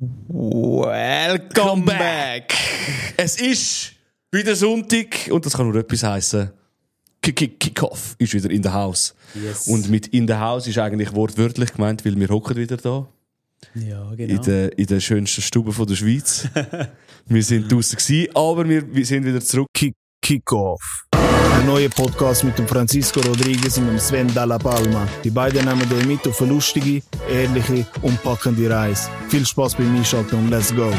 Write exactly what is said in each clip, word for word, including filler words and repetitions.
Welcome back! Es ist wieder Sonntag und das kann nur etwas heissen. Kick-Off ist wieder in the house. Yes. Und mit in the house ist eigentlich wortwörtlich gemeint, weil wir hocken wieder da. Ja, genau. In der, in der schönsten Stube von der Schweiz. Wir sind draussen gewesen, aber wir, wir sind wieder zurück. Kick, Kick-Off. Ein neuer Podcast mit dem Francisco Rodriguez und dem Sven Dalla Palma. Die beiden nehmen euch mit auf eine lustige, ehrliche und packende Reise. Viel Spaß beim Einschalten und let's go!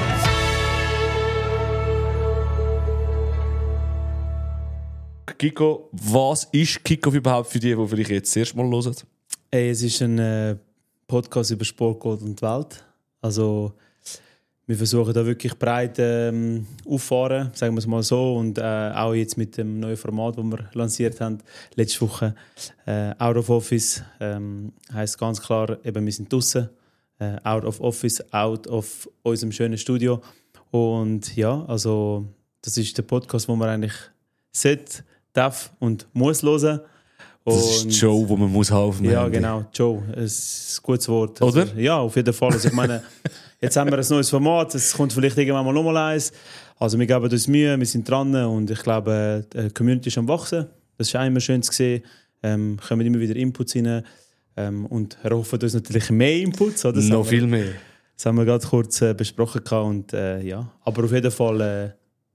Kiko, was ist Kick-Off überhaupt für die, die vielleicht jetzt das erste Mal hören? Hey, es ist ein äh, Podcast über Sport, Gott und die Welt. Also, wir versuchen da wirklich breit ähm, auffahren, sagen wir es mal so. Und äh, auch jetzt mit dem neuen Format, das wir lanciert haben, letzte Woche, äh, Out of Office, ähm, heisst ganz klar, eben, wir sind draussen. Äh, out of Office, out of unserem schönen Studio. Und ja, also, das ist der Podcast, wo man eigentlich sollte, darf und muss hören. Das ist die Show, die man muss haben. Ja, genau, Joe. Es ist ein gutes Wort. Oder? Also, ja, auf jeden Fall. Also ich meine, jetzt haben wir ein neues Format, es kommt vielleicht irgendwann mal nochmal eins. Also wir geben uns Mühe, wir sind dran und ich glaube, die Community ist am Wachsen. Das ist auch immer schön zu sehen. Ähm, kommen immer wieder Inputs rein ähm, und erhoffen uns natürlich mehr Inputs. Oder? Noch viel mehr. Das haben wir gerade kurz äh, besprochen. Und, äh, ja. Aber auf jeden Fall äh,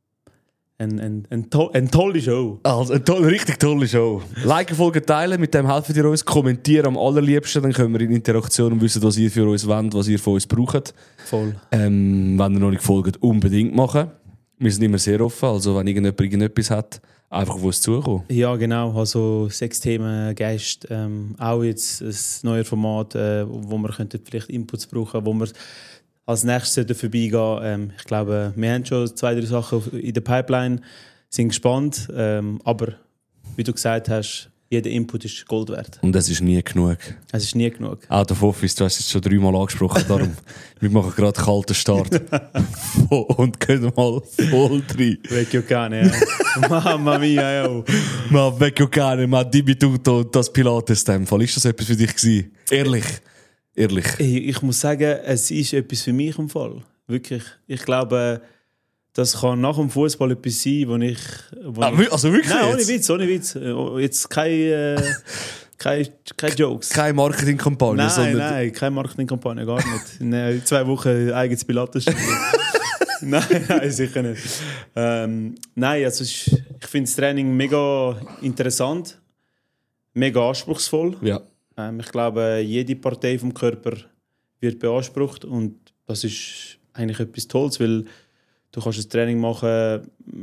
eine ein, ein to ein tolle Show. Also eine tolle, richtig tolle Show. Like, Folge teilen, mit dem helfen ihr uns. Kommentieren am allerliebsten, dann können wir in Interaktion und wissen, was ihr für uns wollt, was ihr von uns braucht. Voll. Ähm, wenn ihr noch nicht folgt, unbedingt machen. Wir sind immer sehr offen, also wenn irgendjemand irgendetwas hat, einfach auf uns zukommen. Ja, genau. Also Sexthemen, Geist, ähm, auch jetzt ein neues Format, äh, wo wir könnten vielleicht Inputs brauchen, wo wir als nächstes vorbeigehen. Ähm, ich glaube, wir haben schon zwei, drei Sachen in der Pipeline, sind gespannt. Ähm, aber wie du gesagt hast, jeder Input ist Gold wert. Und es ist nie genug. Es ist nie genug. Out of Office, du hast es schon dreimal angesprochen, darum wir machen gerade einen kalten Start. Und gehen mal voll rein. Vecchio cane, ja. Mamma mia, ja. Ma vecchio cane, ma dimmi tutto, das Pilates in dem Fall. Ist das etwas für dich gewesen? Ehrlich. Ehrlich. Hey, ich muss sagen, es ist etwas für mich im Fall. Wirklich. Ich glaube, das kann nach dem Fußball etwas sein, wo ich. Wo Ah, ich also wirklich? Nein, ohne jetzt? Witz, ohne Witz. Jetzt keine, äh, keine, keine Jokes. Keine Marketingkampagne, Nein, sondern. nein, keine Marketingkampagne, gar nicht. In zwei Wochen eigenes Pilates. Nein, nein, sicher nicht. Ähm, nein, also ich, ich finde das Training mega interessant, mega anspruchsvoll. Ja. Ähm, ich glaube, jede Partei vom Körper wird beansprucht und das ist eigentlich etwas Tolles, weil du kannst ein Training machen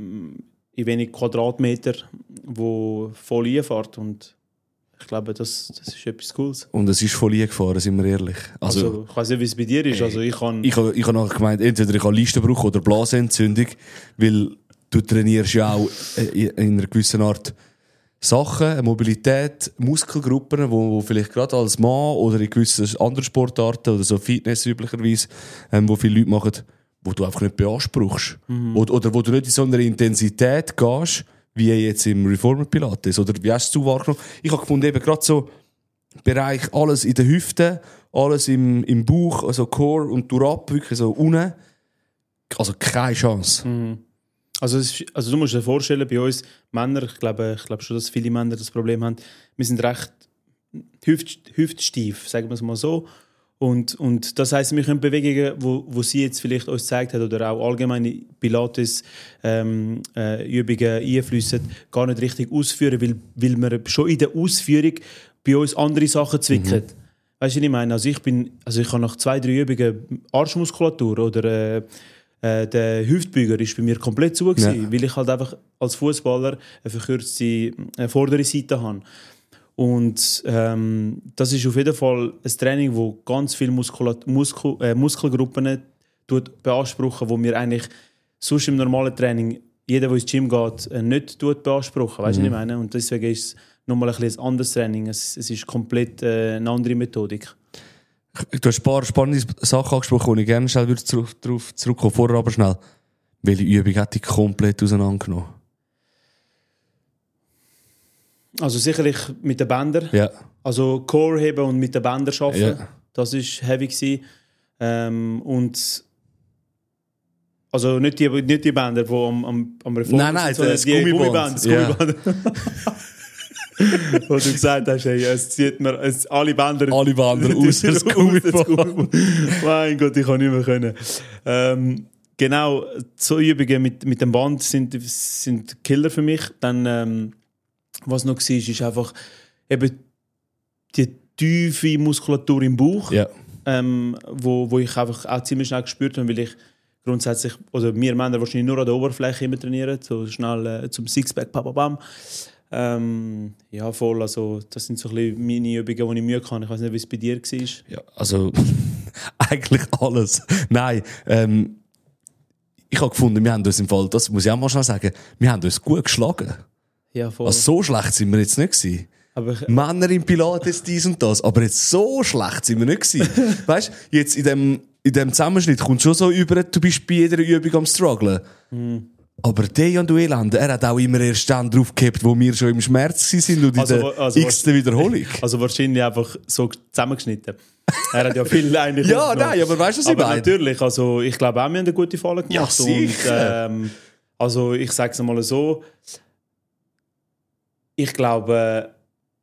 in wenig Quadratmeter, wo voll einfährt und ich glaube, das, das ist etwas Cooles. Und es ist voll eingefahren, sind wir ehrlich. Also, Also, ich weiß nicht, wie es bei dir ist. Also, ich kann ich habe ich hab nachher gemeint, entweder ich habe Leistenbruch oder Blasenentzündung, weil du trainierst ja auch in einer gewissen Art Sachen, Mobilität, Muskelgruppen, wo, wo vielleicht gerade als Mann oder in gewissen anderen Sportarten oder so Fitness üblicherweise, ähm, wo viele Leute machen, wo du einfach nicht beanspruchst. Mhm. Oder, oder wo du nicht in so einer Intensität gehst, wie jetzt im Reformer Pilates. Oder wie hast du wahrgenommen? Ich habe gefunden, eben gerade so Bereich, alles in den Hüften, alles im, im Bauch, also Core und Durab, wirklich so unten. Also keine Chance. Mhm. Also, es ist, also du musst dir vorstellen, bei uns Männer, ich glaube, ich glaube schon, dass viele Männer das Problem haben, wir sind recht hüft, hüftstief, sagen wir es mal so. Und, und das heisst, wir können Bewegungen, wo, wo sie jetzt vielleicht uns gezeigt hat oder auch allgemeine Pilates-Übungen ähm, äh, einfließen, gar nicht richtig ausführen, weil, weil wir schon in der Ausführung bei uns andere Sachen zwicken. Mhm. Weißt du, was ich meine? Also ich bin, also ich habe nach zwei, drei Übungen Arschmuskulatur oder äh, äh, der Hüftbeuger ist bei mir komplett zu, ja. Weil ich halt einfach als Fußballer eine verkürzte äh, vordere Seite habe. Und ähm, das ist auf jeden Fall ein Training, das ganz viele Muskulat- Muskel- äh, Muskelgruppen tut beanspruchen, wo wir eigentlich sonst im normalen Training, jeder, der ins Gym geht, äh, nicht tut beanspruchen. Weißt du, mhm. was ich meine? Und deswegen ist es nochmal ein, ein anderes Training. Es, es ist komplett äh, eine andere Methodik. Du hast ein paar spannende Sachen angesprochen, wo ich gerne schnell darauf zurück, zurückkommen. Vorher aber schnell. Welche Übung hat dich komplett auseinandergenommen? Also sicherlich mit den Bändern. Ja. Also Core heben und mit den Bändern arbeiten. Ja. Das war heavy gewesen. Ähm, und Also nicht die, nicht die Bänder, die am, am, am Reform nein, nein, sind, das die Gummiband. Gummiband. Das Gummiband. Wo du gesagt hast, hey, es zieht mir es, alle Bänder alle Bänder aus das Gummiband. Mein Gott, ich kann nicht mehr können. Ähm, genau, so Übungen mit, mit dem Band sind, sind Killer für mich. Dann, ähm, was noch war, ist einfach eben die tiefe Muskulatur im Bauch, ja. ähm, wo, wo ich einfach auch ziemlich schnell gespürt habe, weil ich grundsätzlich, oder wir Männer wahrscheinlich nur an der Oberfläche immer trainieren, so schnell äh, zum Sixpack, bababam. Ähm, ja, voll, also das sind so ein bisschen meine Übungen, die ich Mühe kann. Ich weiß nicht, wie es bei dir war. Ja, also eigentlich alles. Nein, ähm, ich habe gefunden, wir haben uns im Fall, das muss ich auch mal schnell sagen, wir haben uns gut geschlagen. Ja, voll. Also so schlecht sind wir jetzt nicht gewesen. Aber ich, Männer im Pilates, dies und das, aber jetzt so schlecht sind wir nicht gewesen. Weißt du, jetzt in dem, in dem Zusammenschnitt kommt schon so über, du bist bei jeder Übung am strugglen. Mhm. Aber Dejan Duelande, er hat auch immer erst dann drauf gehabt, wo wir schon im Schmerz waren und in also, der also, x-ten Wiederholung. Also wahrscheinlich einfach so zusammengeschnitten. Er hat ja viel eigentlich. Ja, nein, aber weißt du, was ich aber meine? natürlich, also ich glaube auch, wir haben eine gute Falle gemacht. Ja, sicher. Und, ähm, also ich sage es mal so, ich glaube,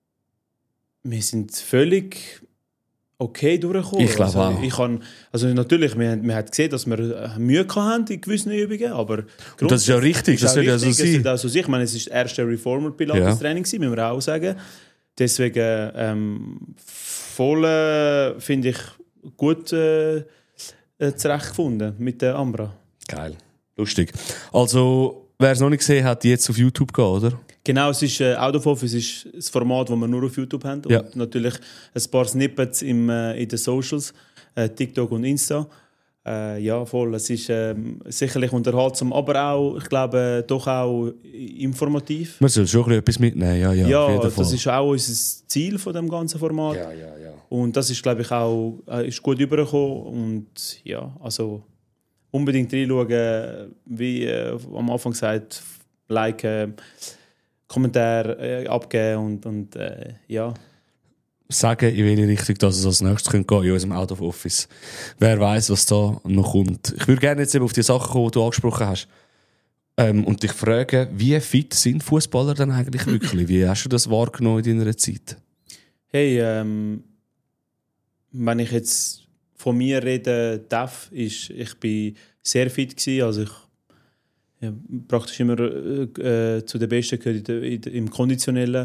wir sind völlig okay durchgekommen. Ich glaube also, auch. Ich kann, also natürlich, wir, wir haben gesehen, dass wir Mühe hatten in gewissen Übungen, aber und das ist ja richtig, das soll ja so sein. Also ich meine, es ist das erste Reformer-Pilates-Training, ja. Müssen wir auch sagen. Deswegen ähm, voll, äh, finde ich, gut äh, zurechtgefunden mit der Ambra. Geil, lustig. Also, wer es noch nicht gesehen hat, jetzt auf YouTube gehen, oder? Genau, es ist äh, Out of Office ist das Format, das wir nur auf YouTube haben. Und ja. natürlich ein paar Snippets im, äh, in den Socials, äh, TikTok und Insta. Äh, ja, voll. Es ist äh, sicherlich unterhaltsam, aber auch, ich glaube, doch auch informativ. Man soll schon etwas mitnehmen, ja, ja. Ja, auf jeden das Fall. ist auch unser Ziel von dem ganzen Format. Ja, ja, ja. Und das ist, glaube ich, auch äh, ist gut übergekommen. Und ja, also unbedingt reinschauen, wie äh, am Anfang gesagt, liken, Kommentare äh, abgeben und, und äh, ja. Sagen, in welche Richtung dass es als nächstes gehen könnte in unserem Out of Office. Wer weiß, was da noch kommt. Ich würde gerne jetzt eben auf die Sachen kommen, die du angesprochen hast. Ähm, und dich fragen, wie fit sind Fußballer denn eigentlich wirklich? Wie hast du das wahrgenommen in deiner Zeit? Hey, ähm, wenn ich jetzt von mir rede darf, ist, ich bin sehr fit gewesen, also ich ja, praktisch immer äh, zu den Besten gehört in der, im Konditionellen.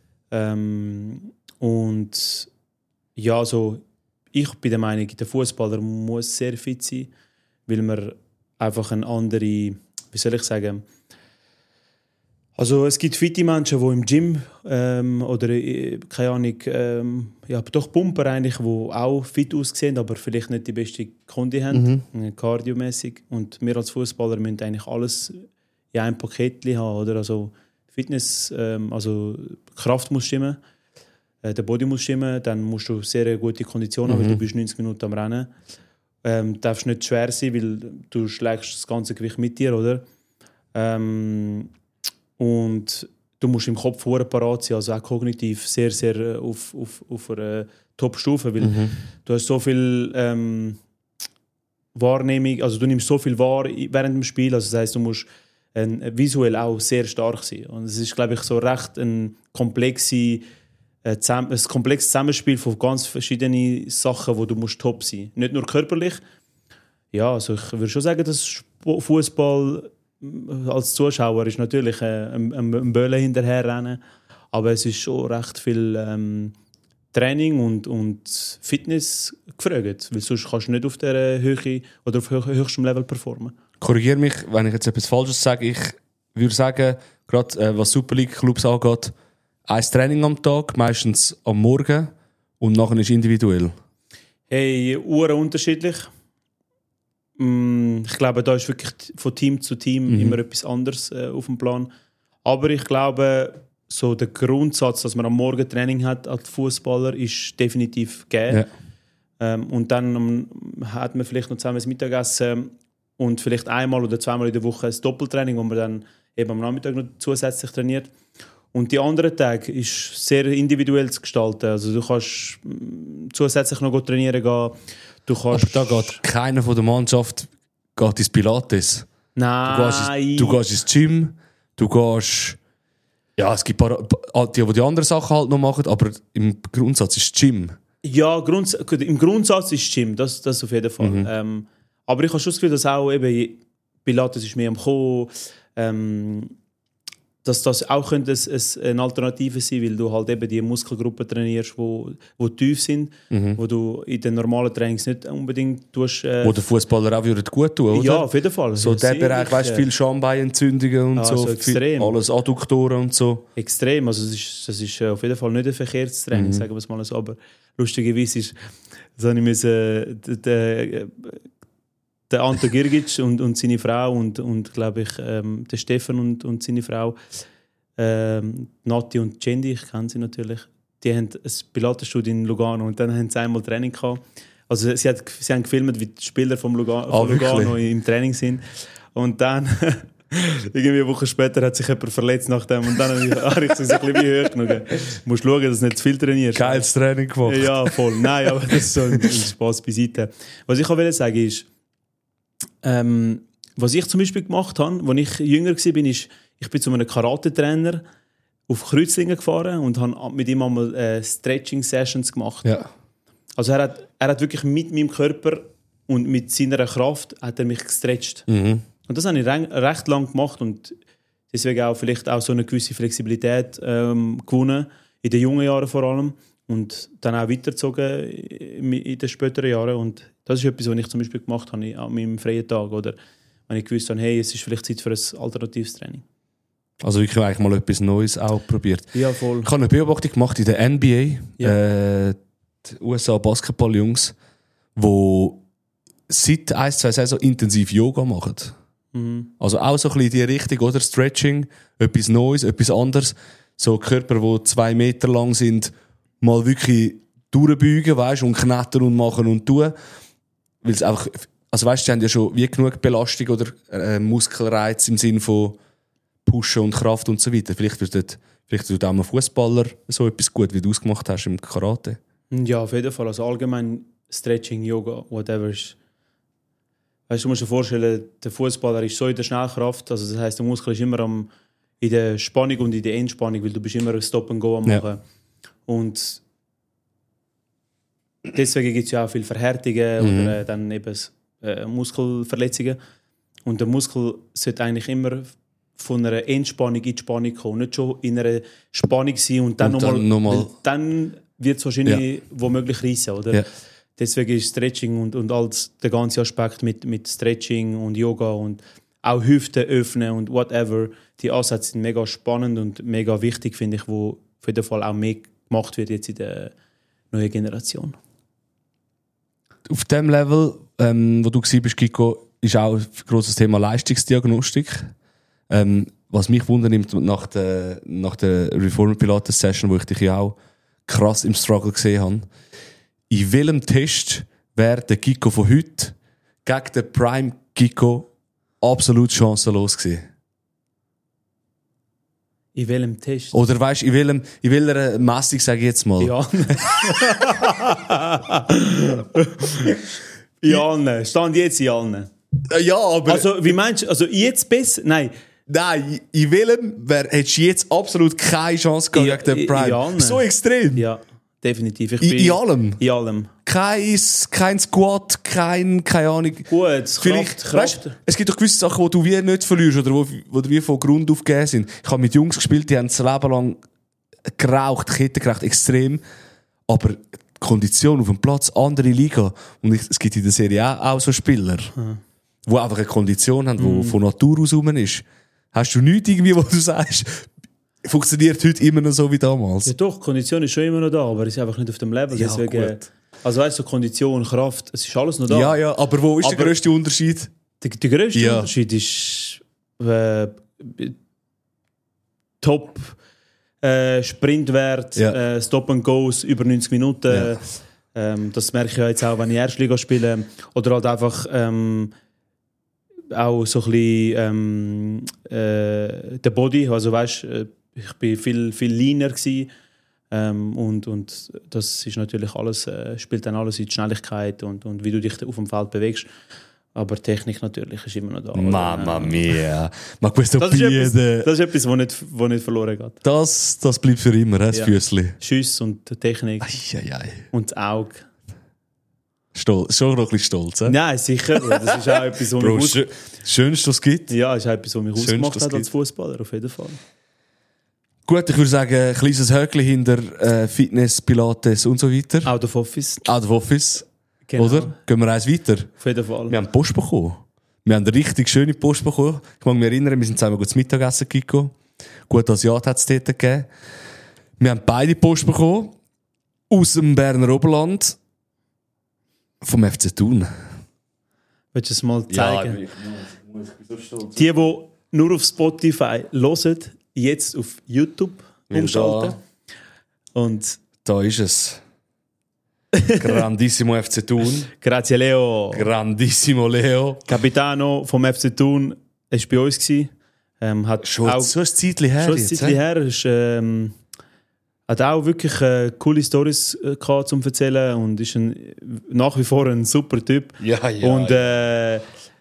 Ähm, und ja, also ich bin der Meinung, der Fußballer muss sehr fit sein, weil man einfach eine andere, wie soll ich sagen, also es gibt fitte Menschen, die im Gym ähm, oder äh, keine Ahnung, ähm, ja, doch Pumper eigentlich, die auch fit aussehen, aber vielleicht nicht die beste Kondi haben, mhm. kardiomäßig. Und wir als Fußballer müssen eigentlich alles in einem Paket haben, oder? Also Fitness, ähm, also Kraft muss stimmen, äh, der Body muss stimmen, dann musst du sehr gute Kondition haben, mhm. weil du bist neunzig Minuten am Rennen. Ähm, darfst nicht schwer sein, weil du schlägst das ganze Gewicht mit dir, oder? Ähm, Und du musst im Kopf vorher parat sein, also auch kognitiv sehr, sehr auf, auf, auf einer Top-Stufe, weil mhm. du hast so viel ähm, Wahrnehmung, also du nimmst so viel wahr während dem Spiel, also das heisst, du musst äh, visuell auch sehr stark sein. Und es ist, glaube ich, so recht ein, komplexe, äh, ein komplexes Zusammenspiel von ganz verschiedenen Sachen, wo du musst top sein musst. Nicht nur körperlich. Ja, also ich würde schon sagen, dass Fußball als Zuschauer ist natürlich äh, ein, ein, ein Böllen hinterherrennen, aber es ist schon recht viel ähm, Training und, und Fitness gefragt, weil sonst kannst du nicht auf der Höhe oder auf höchstem Level performen. Korrigiere mich, wenn ich jetzt etwas Falsches sage. Ich würde sagen, gerade äh, was Super League Clubs angeht, ein Training am Tag, meistens am Morgen und nachher ist individuell. Hey, Uhren unterschiedlich. Ich glaube, da ist wirklich von Team zu Team mhm. immer etwas anderes äh, auf dem Plan. Aber ich glaube, so der Grundsatz, dass man am Morgen Training hat als Fußballer, ist definitiv gegeben. Ja. Ähm, und dann um, hat man vielleicht noch zusammen das Mittagessen und vielleicht einmal oder zweimal in der Woche ein Doppeltraining, wo man dann eben am Nachmittag noch zusätzlich trainiert. Und die anderen Tage ist sehr individuell zu gestalten. Also du kannst zusätzlich noch trainieren gehen. Du kannst aber da geht keiner von der Mannschaft geht ins Pilates. Nein. Du gehst, ins, du gehst ins Gym, du gehst... Ja, es gibt paar, die, die die anderen Sachen halt noch machen, aber im Grundsatz ist es Gym. Ja, Grunds- im Grundsatz ist es Gym, das, das auf jeden Fall. Mhm. Ähm, aber ich habe schon das Gefühl, dass auch eben Pilates ist mehr am Kommen, ähm, dass das auch könnte ein, eine Alternative sein, weil du halt eben die Muskelgruppen trainierst, wo, wo tief sind, Mhm. wo du in den normalen Trainings nicht unbedingt tust. Äh, Wo der Fußballer auch würde gut tun, oder? ja, auf jeden Fall. So der Bereich, weißt du, äh, viel Schambeinentzündungen und Ah, so, so viel, extrem. alles Adduktoren und so. Extrem, also das ist, das ist auf jeden Fall nicht ein verkehrtes Training, Mhm. sagen wir es mal so, aber lustigerweise ist, das habe ich müssen, der, der, der Anto Girgic und, und seine Frau und, und glaube ich, ähm, der Stefan und, und seine Frau, ähm, Nati und Cendi, ich kenne sie natürlich, die haben ein Pilates-Studio in Lugano und dann haben sie einmal Training gehabt. Also sie, hat, sie haben gefilmt, wie die Spieler vom Luga- Ah, von Lugano wirklich? im Training sind und dann irgendwie eine Woche später hat sich jemand verletzt nach dem und dann habe ich, habe ich sie ein bisschen wie hoch genug. Du musst schauen, dass du nicht zu viel trainierst. Geiles Training gemacht. Ja, voll. Nein, aber das ist so ein, ein Spaß beiseite. Was ich auch will sagen ist, ähm, was ich zum Beispiel gemacht habe, als ich jünger war, bin, ist, ich bin zu einem Karate-Trainer auf Kreuzlingen gefahren und habe mit ihm einmal äh, Stretching-Sessions gemacht. Ja. Also er hat, er hat wirklich mit meinem Körper und mit seiner Kraft hat er mich gestretcht. Mhm. Und das habe ich re- recht lang gemacht und deswegen auch vielleicht auch so eine gewisse Flexibilität ähm, gewonnen, in den jungen Jahren vor allem und dann auch weitergezogen in, in den späteren Jahren. Und das ist etwas, was ich zum Beispiel gemacht habe an meinem freien Tag oder wenn ich gewusst habe, hey, es ist vielleicht Zeit für ein alternatives Training. Also ich habe eigentlich mal etwas Neues auch probiert. Ja, voll. Ich habe eine Beobachtung gemacht in der N B A, Ja. äh, die U S A-Basketball-Jungs, die seit ein, zwei Saison intensiv Yoga machen. Mhm. Also auch so ein bisschen in die Richtung, oder? Stretching, etwas Neues, etwas anderes. So Körper, die zwei Meter lang sind, mal wirklich durchbeugen, weißt, und knettern und machen und tun. Weil es einfach, also weißt du, die haben ja schon wie genug Belastung oder äh, Muskelreiz im Sinne von Pushen und Kraft und so weiter. Vielleicht wird dort, vielleicht tut auch ein Fußballer so etwas gut, wie du es gemacht hast im Karate. Ja, auf jeden Fall. Also allgemein Stretching, Yoga, whatever ist. Weißt du, du musst dir vorstellen, der Fußballer ist so in der Schnellkraft, also das heisst, der Muskel ist immer am, in der Spannung und in der Endspannung, weil du bist immer ein Stop and Go am machen. Ja. Und deswegen gibt es ja auch viele Verhärtungen Mhm. oder äh, dann eben äh, Muskelverletzungen. Und der Muskel sollte eigentlich immer von einer Entspannung in die Spannung kommen, nicht schon in einer Spannung sein und dann Und nochmal. dann noch mal- Dann wird es wahrscheinlich womöglich reissen, oder? Ja. Deswegen ist Stretching und, und alles, der ganze Aspekt mit, mit Stretching und Yoga und auch Hüften öffnen und whatever, die Ansätze sind mega spannend und mega wichtig, finde ich, wo auf jeden Fall auch mehr gemacht wird jetzt in der neuen Generation. Auf dem Level, ähm, wo du gewesen bist, Kiko, ist auch ein grosses Thema Leistungsdiagnostik. Ähm, was mich wundernimmt, nach der, nach der Reformer Pilates Session, wo ich dich ja auch krass im Struggle gesehen habe, in welchem Test wäre der Kiko von heute gegen den Prime Kiko absolut chancenlos gewesen? In welchem Test? Oder weißt du, in, welchem, in welcher Messung, sage ich jetzt mal? Ja. In allen. Stand jetzt in allen. Äh, Ja, aber... Also, wie meinst du? Also, jetzt besser? Nein. Nein, in welchem wär, hättest du jetzt absolut keine Chance gehabt Ja, gegen den in- Prime? in allen. So extrem. Ja, definitiv. Ich In, bin- in allem. In allem. Kein, kein Squat, kein, keine Ahnung. Gut, Vielleicht, Kraft, weißt, Kraft. es gibt doch gewisse Sachen, die du wie nicht verlierst oder wo, wo die wie von Grund auf gegeben sind. Ich habe mit Jungs gespielt, die haben das Leben lang geraucht, Kette geraucht, extrem. Aber die Kondition auf dem Platz, andere Liga. Und ich, es gibt in der Serie auch, auch so Spieler, Hm. die einfach eine Kondition haben, die Mhm. von Natur aus rum ist. Hast du nichts irgendwie, wo du sagst, funktioniert heute immer noch so wie damals? Ja, doch, die Kondition ist schon immer noch da, aber es ist einfach nicht auf dem Level. Ja, Deswegen, gut. Also weißt du, so Kondition, Kraft, es ist alles noch da. Ja, ja, aber wo ist Aber- der grösste Unterschied? Der, der grösste Ja. Unterschied ist äh, Top äh, Sprintwert, Ja. äh, Stop and Goes über neunzig Minuten. Ja. Ähm, das merke ich ja jetzt auch, wenn ich Erstliga spiele. Oder halt einfach ähm, auch so ein bisschen ähm, äh, der Body. Also weißt, äh, ich bin viel, viel leaner gewesen. Ähm, und, und das ist natürlich alles, äh, spielt dann alles in die Schnelligkeit und, und wie du dich auf dem Feld bewegst. Aber Technik natürlich ist immer noch da. Mamma mia. Ma questo das, ist etwas, piede. das ist etwas, was nicht, was nicht verloren geht. Das, das bleibt für immer, das Ja. Füßli. Schuss und Technik Eieiei. und das Auge. Stol schon noch ein bisschen stolz, eh? Nein, sicher. Das ist auch etwas, was Bro, mich, aus schö Schönste, was es gibt. ja, ist auch etwas, was mich Schönste, ausgemacht was hat es als gibt. Fußballer, auf jeden Fall. Gut, ich würde sagen, ein kleines Höckchen hinter äh, Fitness, Pilates und so weiter. Out of Office. Out of Office, Genau. oder? Gehen wir eins weiter. Auf jeden Fall. Wir haben Post bekommen. Wir haben eine richtig schöne Post bekommen. Ich mag mich erinnern, wir sind zusammen gut zum Mittagessen gegangen. Gut Asiat hat es dort gegeben. Wir haben beide Post bekommen. Aus dem Berner Oberland. Vom F C Thun. Willst du es mal zeigen? ich muss, ich bin so stolz. Die, die nur auf Spotify hören, jetzt auf YouTube Weil umschalten. Und Da ist es. Grandissimo F C Thun. grazie Leo, Grandissimo Leo. Capitano vom F C Thun, er war bei uns. Gewesen. Ähm, hat Schon, auch, so ein Zeitchen her. schon ein jetzt, Zeitchen hä? her. Ist, ähm, hat auch wirklich äh, coole Storys äh, gehabt zum erzählen und ist ein, nach wie vor ein super Typ. Ja, ja. und äh,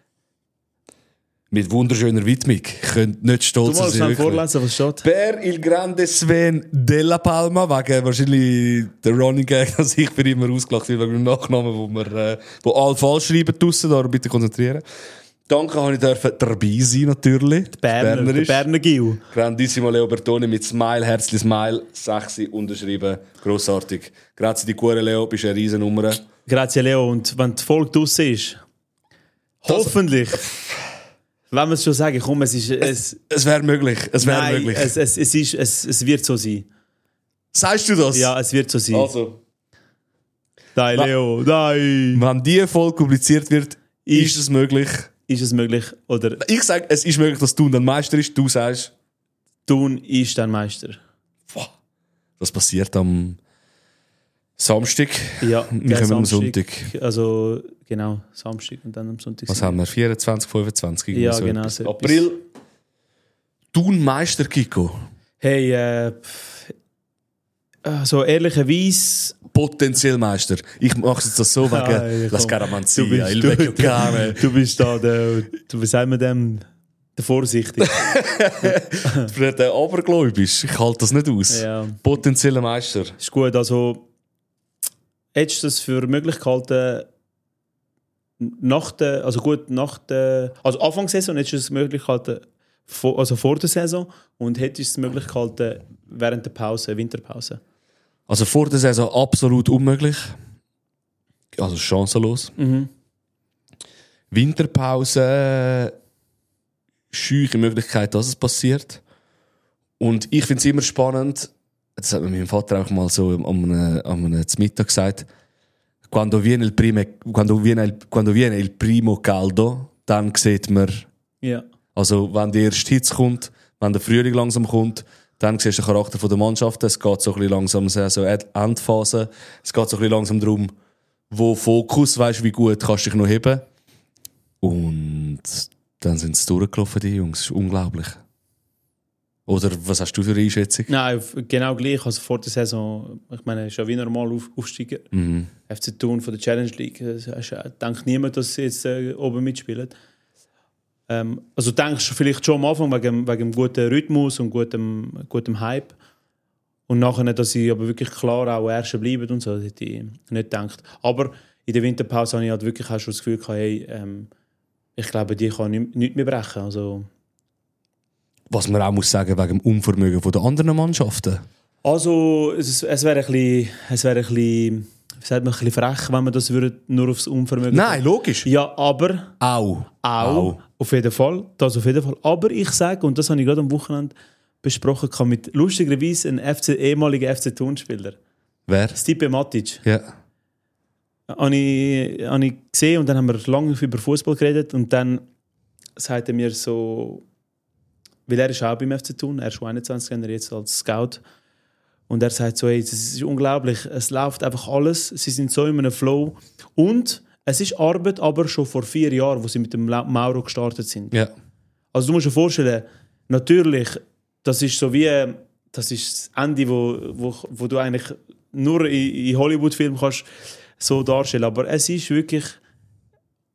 Mit wunderschöner Widmung. Ich könnte nicht du stolz mal sein. schnell wirklich. vorlesen, was steht. Per il grande Sven Della Palma, wegen wahrscheinlich der Running Gag, dass ich für immer ausgelacht werde, wegen dem Nachnamen, wo wir äh, wo alle falsch schreiben draussen, da bitte konzentrieren. Danke, habe ich dürfen dabei sein, natürlich. Berner, der Bernerisch. Berner Gil. Grandissimo Leo Bertoni mit Smile, Herzli Smile, sexy unterschrieben, grossartig. Grazie di cuore Leo, bist eine riesen Nummer. Grazie Leo. Und wenn die Folge draussen ist, hoffentlich, wenn wir es schon sagen, komm, es ist... Es, Es wäre möglich, es wäre nein, möglich. es, es, es, ist, es, es wird so sein. Sagst du das? Ja, es wird so sein. Also, Dai Leo, dai. wenn diese Folge publiziert wird, ist, Ist- es möglich. Ist es möglich? Oder Ich sage, es ist möglich, dass Thun dann Meister ist. Du sagst, Thun ist dann Meister? das passiert am Samstag. Ja, Wir der kommen am Samstag. Sonntag. Also, genau, Samstag und dann am Sonntag. Was haben wir? vierundzwanzig, fünfundzwanzig? irgendwie Ja, so genau, etwas. so etwas. April. Thun Meister, Kiko. Hey, äh, pff, also ehrlicherweise... Potenziell Meister. Ich mache jetzt das so wegen Ah, ja, La komm. Scaramanzia, Du bist- Il du- Vecchio Cane. Du bist da der, du, wie sagen wir dem, der Vorsichtige. Für den Abergläubisch. Ich halte das nicht aus. Ja. Potenzieller Meister. Ist gut, also hättest du das für möglich gehalten, nach der, also gut, nach der, also Anfang der Saison hättest du es möglich gehalten, vor, also vor der Saison, und hättest du es möglich gehalten während der Pause, Winterpause? Also vor der Saison absolut unmöglich. Also chancenlos. Mhm. Winterpause, scheuche Möglichkeit, dass es passiert. Und ich finde es immer spannend, das hat mir mein Vater auch mal so am einem, am einem Mittag gesagt, quando viene, il prime, quando, viene il, quando viene il primo caldo, dann sieht man, Ja. also wenn der erste Hitze kommt, wenn der Frühling langsam kommt, dann siehst du den Charakter der Mannschaft. Es geht so ein bisschen langsam, so Endphase. Es geht so ein bisschen langsam darum, wo Fokus, weißt wie gut kannst du dich noch heben. Und dann sind sie durchgelaufen, die Jungs. Das ist unglaublich. Oder was hast du für eine Einschätzung? Nein, f- genau gleich. Also vor der Saison, ich meine, ist ja wie normal auf, Aufsteiger. Mhm. F C Thun von der Challenge League. Das ist, äh, denkt niemand, dass sie jetzt äh, oben mitspielen. Ähm, also denkst du vielleicht schon am Anfang wegen, wegen dem guten Rhythmus und gutem, gutem Hype. Und nachher, dass sie aber wirklich klar auch Erste bleiben und so, das hätte ich nicht gedacht. Aber in der Winterpause habe ich halt wirklich auch schon das Gefühl gehabt, hey, ähm, ich glaube, die kann nicht, nicht mehr brechen. Also, Was man auch muss sagen, wegen dem Unvermögen der anderen Mannschaften. Also, es, es wäre ein bisschen, es wäre ein bisschen, wie sagt man, ein bisschen frech, wenn man das würde nur aufs Unvermögen... Nein, logisch. Ja, aber... Auch. Auch. Auf jeden Fall. Das auf jeden Fall. Aber ich sage, und das habe ich gerade am Wochenende besprochen, kann mit lustigerweise einem F C, ehemaligen F C Thun-Spieler. Wer? Stipe Matic. Ja. Habe ich, habe ich gesehen und dann haben wir lange über Fußball geredet und dann sagte er mir so, weil er ist auch beim F C Thun, er ist einundzwanzig, er jetzt als Scout. Und er sagt so, hey, das ist unglaublich, es läuft einfach alles, sie sind so in einem Flow. Und es ist Arbeit, aber schon vor vier Jahren, wo sie mit dem Mauro gestartet sind. Ja. Also du musst dir vorstellen, natürlich, das ist so wie, das ist das Ende, wo, wo, wo du eigentlich nur in, in Hollywood-Filmen kannst so darstellen. Aber es ist wirklich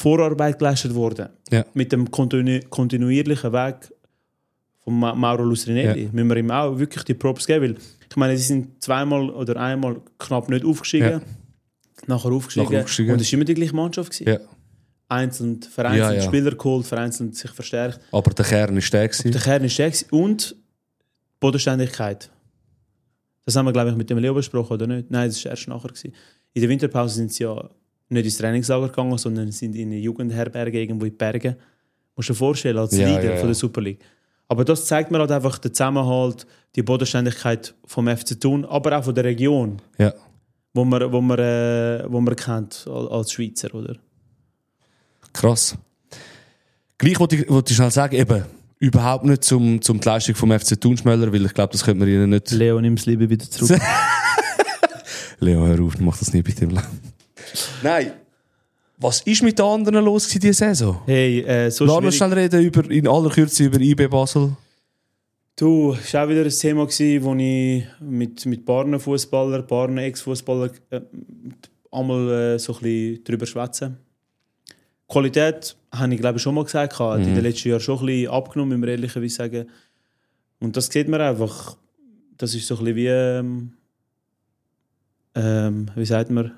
Vorarbeit geleistet worden. Ja. Mit dem kontinu- kontinuierlichen Weg von Ma- Mauro Lustrinelli. Ja. Müssen wir ihm auch wirklich die Props geben, weil ich meine, sie sind zweimal oder einmal knapp nicht aufgestiegen, Ja. nachher aufgestiegen, Nachher aufgestiegen. und es war immer die gleiche Mannschaft gewesen. Ja. Einzeln, vereinzelt Ja, ja. Spieler geholt, vereinzelt sich verstärkt. Aber der Kern ist der Der gewesen. Kern ist der gewesen. Und Bodenständigkeit. Das haben wir, glaube ich, mit dem Leo besprochen, oder nicht? Nein, das war erst nachher gewesen. In der Winterpause sind sie ja nicht ins Trainingslager gegangen, sondern sind in eine Jugendherberge irgendwo in die Berge. Musst du dir vorstellen, als Ja, Leader ja, ja. von der Super League. Aber das zeigt mir halt einfach den Zusammenhalt, die Bodenständigkeit vom F C Thun, aber auch von der Region, Ja. wo man, wo man, äh, wo man kennt als als Schweizer, oder? Krass. Gleich wollte ich, wollte ich schnell sagen, eben, überhaupt nicht zum, zum die Leistung vom F C Thun schmälern, weil ich glaube, das könnte man ihnen nicht... Leo, nimm das Liebe wieder zurück. Leo, hör auf, mach das nicht bitte im Leben. Nein. Was ist mit den anderen los gewesen diese Saison? Hey, äh, so Lass uns schwierig. schnell reden über, in aller Kürze über I B Basel. Du, es war auch wieder ein Thema, gewesen, wo ich mit, mit Paaren Fußballer, Paaren Ex-Fußballer äh, einmal äh, so ein bisschen drüber schwätzen. Qualität, habe ich glaube ich schon mal gesagt, hat Mhm. in den letzten Jahren schon ein bisschen abgenommen, müssen wir ehrlicherweise sagen. Und das sieht man einfach. Das ist so ein bisschen wie, ähm, ähm, wie sagt man,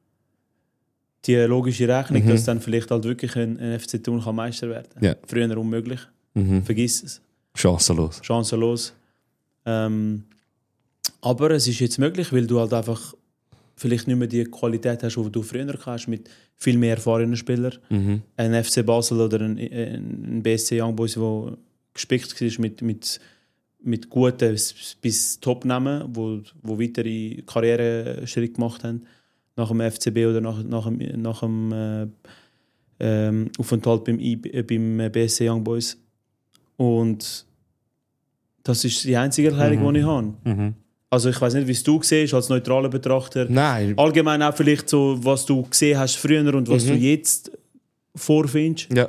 die logische Rechnung, Mhm. dass dann vielleicht halt wirklich ein, ein F C Thun kann Meister werden kann. Ja. Früher unmöglich. Mhm. Vergiss es. Chancenlos. Chancenlos. Ähm, aber es ist jetzt möglich, weil du halt einfach vielleicht nicht mehr die Qualität hast, die du früher hast, mit viel mehr erfahrenen Spielern. Mhm. Ein F C Basel oder ein, ein B S C Young Boys, der gespickt war mit, mit, mit guten bis- bis Top-Namen, wo, wo weitere Karriereschritte gemacht haben, nach dem F C B oder nach, nach dem, nach dem äh, ähm, Aufenthalt beim, I B, äh, beim B S C Young Boys. Und das ist die einzige Erklärung, Mhm. die ich habe. Mhm. Also ich weiß nicht, wie es du siehst, als neutraler Betrachter. Nein. Allgemein auch vielleicht so, was du gesehen hast früher und was Mhm. du jetzt vorfindest. Ja.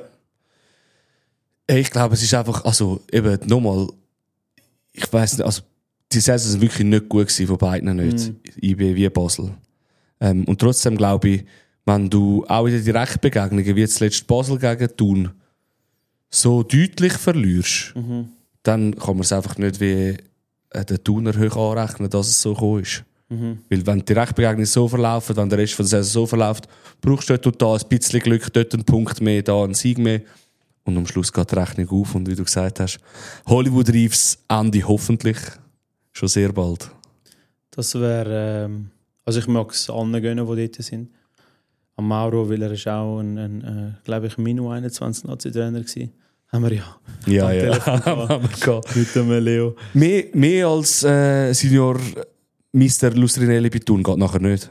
Ich glaube, es ist einfach, also eben nochmal, ich weiß nicht, also die Saison sind wirklich nicht gut gewesen, von beiden nicht, Mhm. I B wie Basel. Ähm, und trotzdem glaube ich, wenn du auch in den Direktbegegnungen, wie zuletzt Basel gegen Thun, so deutlich verlierst, Mhm. dann kann man es einfach nicht wie äh, den Thuner hoch anrechnen, dass es so gekommen ist. Mhm. Weil wenn die Direktbegegnungen so verlaufen, wenn der Rest von der Saison so verläuft, brauchst du dort und da ein bisschen Glück, dort einen Punkt mehr, da einen Sieg mehr. Und am Schluss geht die Rechnung auf und wie du gesagt hast, Hollywood Reeves Ende hoffentlich schon sehr bald. Das wäre, ähm, also ich mag es allen gönnen, die dort sind. Am Mauro, weil er ist auch ein, ein äh, glaube ich, Minu einundzwanzig Nazi-Trainer gewesen. Haben wir ja. Ja, Am ja, Telefon haben wir gehabt. Mit dem Leo. Mehr, mehr als äh, Senior Mister Lustrinelli bei Thun geht nachher nicht.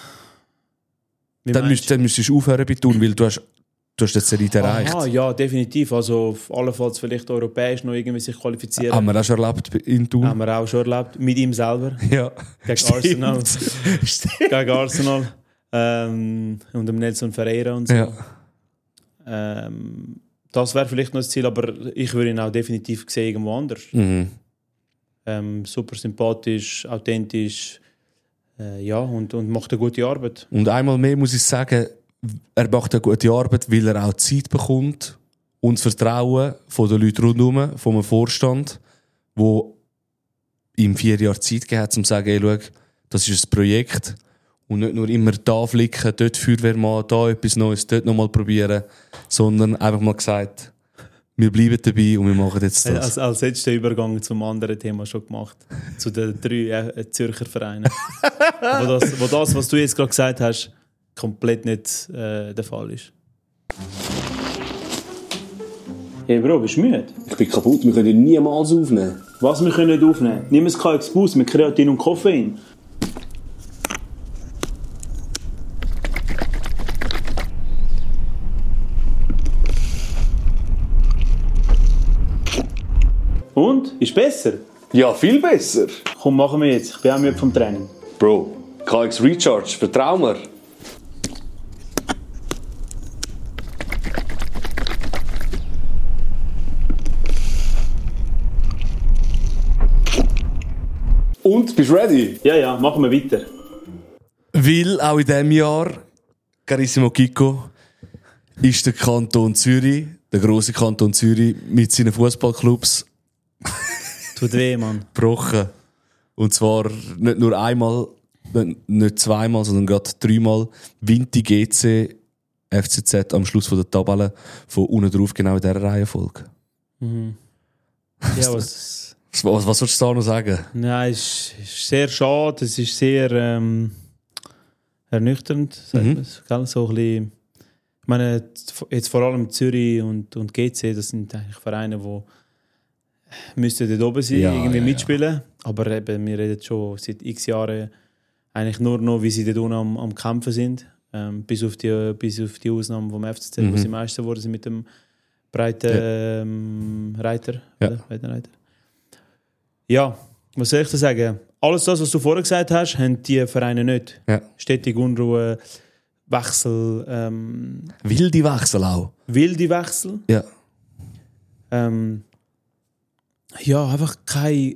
Wie Dann, meinst müsst, dann müsstest du aufhören bei Thun, weil du hast, du hast das Elite erreicht. Aha, ja, definitiv. Also auf allenfalls vielleicht europäisch noch irgendwie sich qualifizieren. Haben wir auch schon erlebt in Thun? Haben wir auch schon erlebt. Mit ihm selber. Ja. Gegen Arsenal. Stimmt. Gegen Arsenal. Ähm, und dem Nelson Ferreira und so. Ja. Ähm, das wäre vielleicht noch das Ziel, aber ich würde ihn auch definitiv sehen irgendwo anders. Mhm. Ähm, super sympathisch, authentisch, äh, ja, und, und macht eine gute Arbeit. Und einmal mehr muss ich sagen, er macht eine gute Arbeit, weil er auch Zeit bekommt und das Vertrauen von den Leuten rundherum, vom Vorstand, wo ihm vier Jahre Zeit gegeben hat, um zu sagen, hey, schau, das ist ein Projekt und nicht nur immer da flicken, dort Feuerwehrmann, da etwas Neues, dort nochmal probieren, sondern einfach mal gesagt, wir bleiben dabei und wir machen jetzt das. Als, als hättest du den Übergang zum anderen Thema schon gemacht. Zu den drei äh, Zürcher Vereinen. wo, das, wo das, was du jetzt gerade gesagt hast, komplett nicht äh, der Fall ist. Hey Bro, bist du müde? Ich bin kaputt, wir können niemals aufnehmen. Was, wir können nicht aufnehmen? Nimm ein K X Boost mit Kreatin und Koffein. Und? Ist besser? Ja, viel besser. Komm, machen wir jetzt. Ich bin auch müde vom Training. Bro, K X Recharge, vertrau mir. Und, bist du ready? Ja, ja, machen wir weiter. Weil auch in diesem Jahr, Carissimo Kiko, ist der Kanton Zürich, der grosse Kanton Zürich, mit seinen Fußballclubs Tut weh, Mann. gebrochen. Und zwar nicht nur einmal, nicht, nicht zweimal, sondern gerade dreimal. Vinti, G C, F C Z am Schluss von der Tabelle, von unten drauf, genau in dieser Reihenfolge. Mhm. Ja, was... Was, was, was sollst du da noch sagen? Nein, es ist sehr schade, es ist sehr ähm, ernüchternd, sagt Mhm. man es, gell? So ein bisschen, ich meine, jetzt vor allem Zürich und, und G C, das sind eigentlich Vereine, die müssten dort oben sein, Ja, irgendwie ja, mitspielen, aber eben, wir reden schon seit x Jahren eigentlich nur noch, wie sie dort unten am, am Kämpfen sind, ähm, bis, auf die, bis auf die Ausnahme vom F C Z, Mhm. wo sie Meister wurden sind mit dem breiten Ja. ähm, Reiter, Ja. oder? Breiten Reiter. Ja, was soll ich da sagen? Alles das, was du vorher gesagt hast, haben die Vereine nicht. Ja. Stetige Unruhe, Wechsel, ähm, Wilde Wechsel auch. wilde Wechsel. Ja. Ähm, ja, einfach keine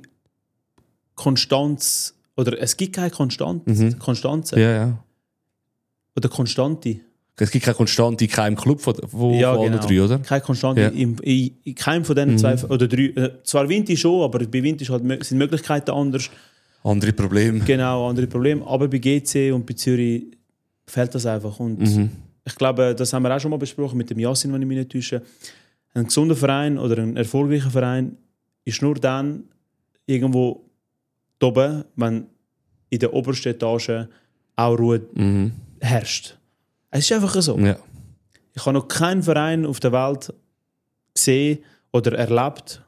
Konstanz. Oder es gibt keine Konstanz, Mhm. Konstanze. Ja, ja. Oder Konstante. Es gibt keine Konstante in keinem Club von, von, Ja, von allen genau. drei, oder? Keine Konstante Ja. in, in, in keinem von diesen zwei oder drei. Äh, zwar Vinti schon, aber bei Vinti ist halt, mö- sind die Möglichkeiten anders. Andere Probleme. Genau, andere Probleme. Aber bei G C und bei Zürich fehlt das einfach. Und Mhm. ich glaube, das haben wir auch schon mal besprochen mit dem Yassin, wenn ich mich nicht täusche. Ein gesunder Verein oder ein erfolgreicher Verein ist nur dann irgendwo oben, wenn in der obersten Etage auch Ruhe Mhm. herrscht. Es ist einfach so. Ja. Ich habe noch keinen Verein auf der Welt gesehen oder erlebt,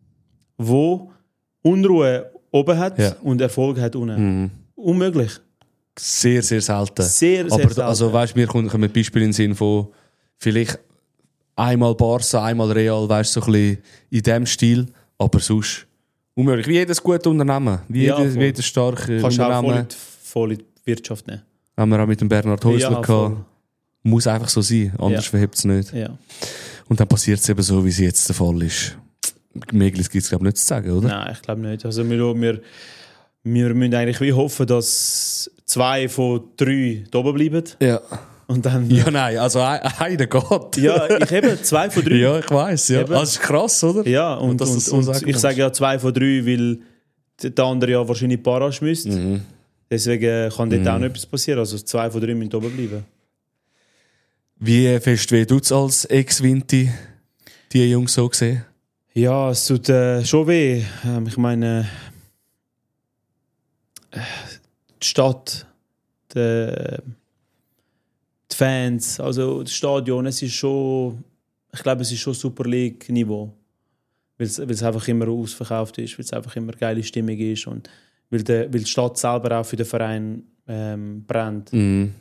wo Unruhe oben hat Ja. und Erfolg hat unten. Mhm. Unmöglich. Sehr, sehr selten. Sehr, sehr Aber selten. also, weißt, mir kommt ein Beispiel in den Sinn von vielleicht einmal Barca, einmal Real, weißt du, so ein bisschen in diesem Stil, aber sonst unmöglich. Wie jedes gute Unternehmen, wie, Ja, jedes, voll. wie jedes starke Kannst du auch voll in, Unternehmen. die, voll in die Wirtschaft nehmen. Haben wir auch mit dem Bernhard Häusler Ja, gehabt. voll. Muss einfach so sein, anders Ja. verhebt es nicht. Ja. Und dann passiert es eben so, wie es jetzt der Fall ist. Mehr gibt es, glaube ich, nicht zu sagen, oder? Nein, ich glaube nicht. Also wir, wir, wir müssen eigentlich wie hoffen, dass zwei von drei da oben bleiben. Ja. Und dann, Ja, nein, also ein- einer geht. ja, ich eben zwei von drei. Ja, ich weiss, ja. Eben. Also, das ist krass, oder? Ja, und, dass du und, das so und sagen ich musst. sage ja zwei von drei, weil der andere ja wahrscheinlich Parasch müsste. Mhm. Deswegen kann dort auch noch etwas passieren. Also zwei von drei müssen oben bleiben. Wie fest weh tut es als Ex-Vinti, die Jungs so gesehen? Ja, es tut äh, schon weh. Ähm, ich meine, äh, die Stadt, die, die Fans, also das Stadion, es ist schon, ich glaube, es ist schon Super League-Niveau. Weil es, weil es einfach immer ausverkauft ist, weil es einfach immer geile Stimmung ist und weil, der, weil die Stadt selber auch für den Verein ähm, brennt. Mhm.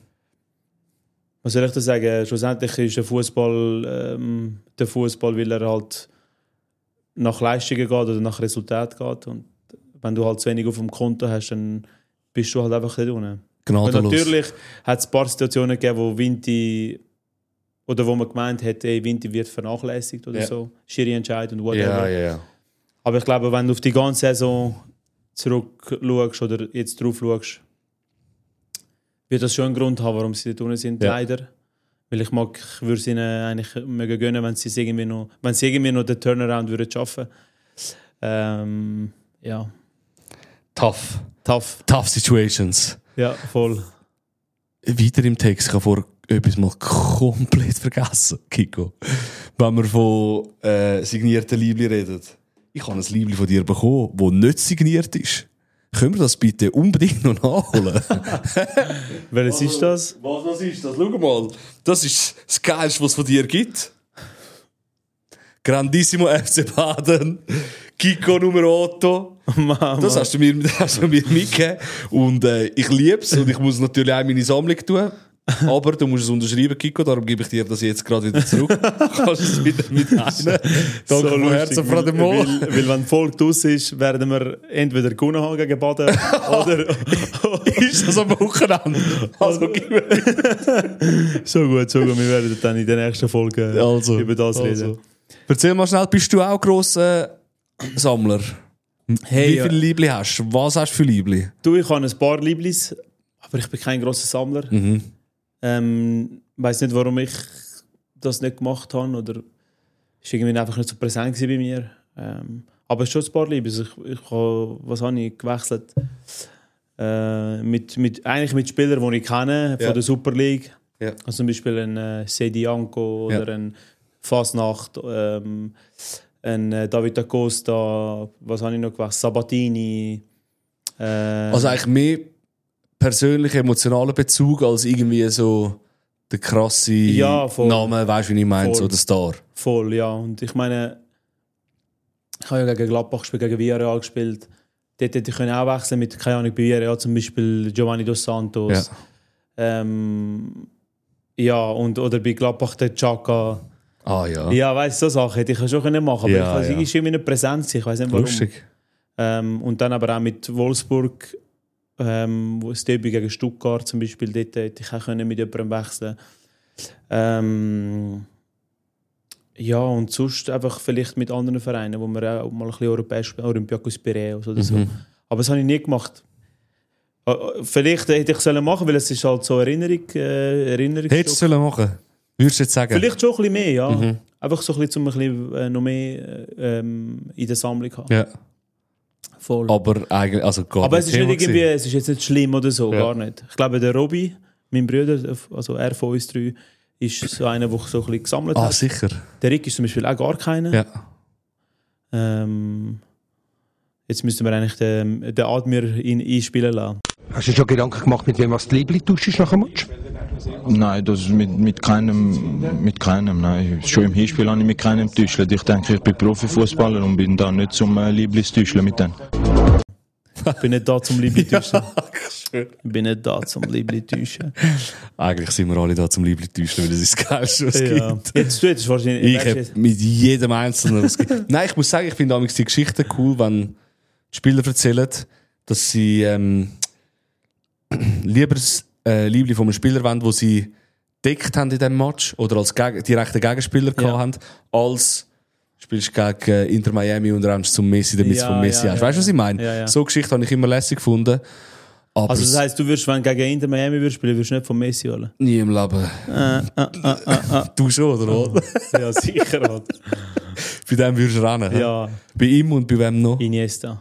Was soll ich da sagen? Schlussendlich ist der Fußball ähm, der Fußball, weil er halt nach Leistungen geht oder nach Resultat geht. Und wenn du halt zu wenig auf dem Konto hast, dann bist du halt einfach nicht unten. Und Gnadenlos. natürlich hat es ein paar Situationen gegeben, wo Vinti oder wo man gemeint hat, ey, Vinti wird vernachlässigt oder Ja. so. Schiri-Entscheid und whatever. Ja, ja, ja. Aber ich glaube, wenn du auf die ganze Saison zurückschaust oder jetzt drauf schaust, wird das schon einen Grund haben, warum sie dort unten sind, Ja. leider. Weil ich mag, ich würde es ihnen eigentlich mögen gönnen, wenn sie es irgendwie noch, wenn sie irgendwie noch den Turnaround würden schaffen. Ähm, ja, Tough. tough. Tough situations. Ja, voll. Weiter im Text, ich habe vor etwas mal komplett vergessen, Kiko. Wenn wir von äh, signierten Liebli reden. Ich habe ein Liebli von dir bekommen, das nicht signiert ist. Können wir das bitte unbedingt noch nachholen? Welches ist das? Was, was ist das? Schau mal. Das ist das Geilste, was es von dir gibt. Grandissimo F C Baden. Kiko Nummer Otto. Mama. Das hast du mir, das hast du mir mitgegeben. Und äh, ich liebe es. Und ich muss natürlich auch meine Sammlung tun. Aber du musst es unterschreiben, Kiko. Darum gebe ich dir das jetzt gerade wieder zurück. Kannst es wieder mit rein. Danke So von Herzen, lustig, Frau de weil, Mo. weil, weil wenn die Folge draus ist, werden wir entweder gewonnen haben gegen Baden oder... Ist das am Wochenende? Also, gib mir. so gut, so gut. Wir werden dann in der nächsten Folge Also, über das also. reden. Erzähl mal schnell, bist du auch grosser Sammler? Hey, Wie ja. viele Liebli hast du? Was hast du für Liebli? Du, ich habe ein paar Lieblis, aber ich bin kein grosser Sammler. Mhm. Ähm, weiß nicht, warum ich das nicht gemacht habe oder ist irgendwie einfach nicht so präsent gewesen bei mir. Ähm, aber es ist schon ein paar Liebe. Also ich, ich habe, was habe ich gewechselt? Äh, mit, mit, eigentlich mit Spielern, die ich kenne, von ja. der Super League. Ja. Also zum Beispiel ein äh, Sedi Anko oder ja. ein Fasnacht, ähm, ein äh, David da Costa, was habe ich noch gewechselt? Sabatini. Äh, Also eigentlich mehr persönlicher, emotionaler Bezug als irgendwie so der krasse ja, Name, weißt du, wie ich meine, so der Star. Voll, ja. Und ich meine, ich habe ja gegen Gladbach gespielt, gegen Villarreal gespielt. Dort hätte ich auch wechseln mit, keine Ahnung, bei Villarreal zum Beispiel Giovanni Dos Santos. Ja, ähm, ja und, oder bei Gladbach der Chaka. ah ja. Ja, weißt du, so Sachen hätte ich schon können machen können. Aber Ja, ich ja. ja. ist immer eine Präsenz, ich weiß nicht warum. Lustig. Ähm, und dann aber auch mit Wolfsburg, ähm, wo es Derby gegen Stuttgart zum Beispiel, dort hätte ich auch können mit jemandem wechseln. Ähm, ja, und sonst einfach vielleicht mit anderen Vereinen, wo wir auch mal ein bisschen europäisch spielen, Olympiakos Piraeus oder so. Mhm. Aber das habe ich nie gemacht. Äh, Vielleicht hätte ich es machen sollen, weil es ist halt so Erinnerung, äh, Erinnerungsstück. Hättest du sollen machen? Würdest du jetzt sagen? Vielleicht schon ein bisschen mehr, ja. Mhm. Einfach so ein bisschen, um ein bisschen äh, noch mehr äh, ähm, in der Sammlung zu haben. Ja. Voll. Aber eigentlich, also gar Aber nicht es ist, nicht Thema irgendwie, gewesen. es ist jetzt nicht schlimm oder so, Ja. gar nicht. Ich glaube, der Robby, mein Bruder, also er von uns drei, ist so einer, der so ein bisschen gesammelt Ah, hat. sicher. Der Rick ist zum Beispiel auch gar keiner. Ja. Ähm, jetzt müssten wir eigentlich den, den Admir ihn einspielen lassen. Hast du dir schon Gedanken gemacht, mit wem was die Liebling tauschst nach dem Match? Nein, das mit, mit keinem, mit keinem, nein. Schon im Hinspiel habe ich mit keinem getäuscht. Ich denke, ich bin Profifußballer und bin da nicht zum äh, Lieblingstäuschen mit denen. Ich bin nicht da zum Liebling täuschen. Ich bin nicht da zum Liebling täuschen. Eigentlich sind wir alle da zum Liebling täuschen, weil das ist das Geilste, was es Ja. gibt. Jetzt du jetzt wahrscheinlich. Ich weißt du, habe mit jedem Einzelnen was gibt. Nein, ich muss sagen, ich finde damals die Geschichten cool, wenn die Spieler erzählen, dass sie ähm, lieber das äh, Liebling von einem Spieler wollen, wo sie deckt haben in diesem Match oder als Geg- direkten Gegenspieler Ja. gehabt haben, als spielst gegen äh, Inter Miami und rennst zum Messi, damit du Ja, von Messi ja, hast. ja, Weißt du, was ich meine? ja, ja. So Geschichte habe ich immer lässig gefunden. Aber also das es- heisst, du würdest, wenn du gegen Inter Miami würdest spielen, würdest du nicht von Messi holen? nie im Leben. Äh, äh, äh, äh, Du schon, oder was? äh. Ja, sicher. Halt. Bei dem würdest du rennen. hä? Ja, Bei ihm und bei wem noch? Iniesta.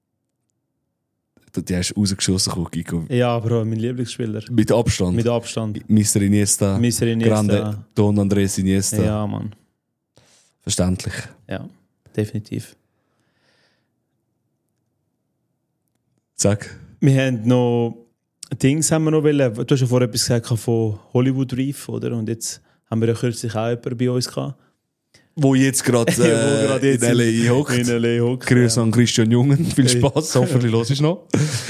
Die hast du rausgeschossen, Gico. Ja, Bro, mein Lieblingsspieler. Mit Abstand. Mit Abstand. Mister Iniesta. Mister Iniesta. Grande Don Andres Iniesta. Ja, Mann. Verständlich. Ja, definitiv. Sag. Wir haben noch Dings haben wir noch wollen. Du hast ja vorher etwas gesagt von Hollywood Reef, oder? Und jetzt haben wir ja kürzlich auch jemanden bei uns gehabt. Wo jetzt gerade Wo äh, gerade jetzt in L A hockt. In L A hockt. Grüß an Christian Jungen. Viel Hey. Spaß. Hoffentlich los ist noch.